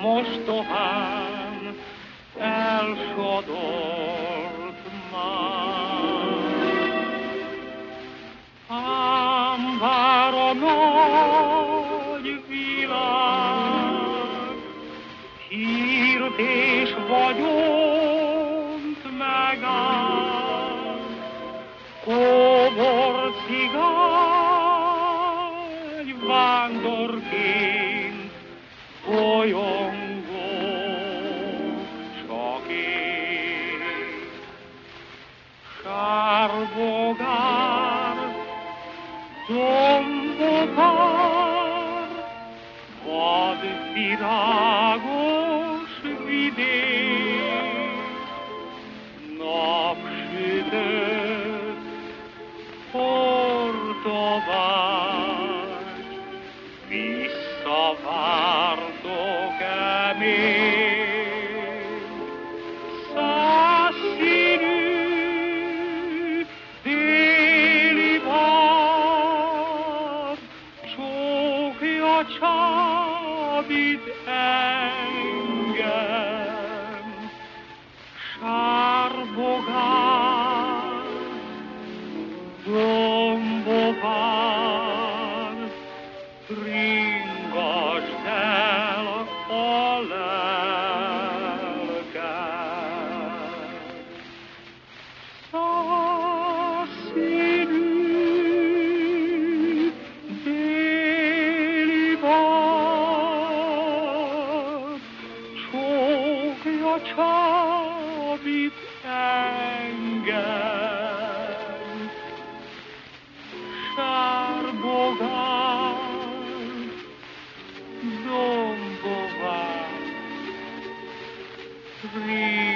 mostohán elsodort már. Ám bár a nagy világ hírt és vagyont megáll, kóbor cigány vándorként bolyongó csak én. Sárbogár, dombokár, vadvirágos vidék, napsütött Portobágy, visszavártok-e még? Százszínű déli bár csókja csábít engem. Sárbogár, dombokár, ringasd el a lelket. Százszínű déli bár csókja csábít engem. Sárbogár, dombokár,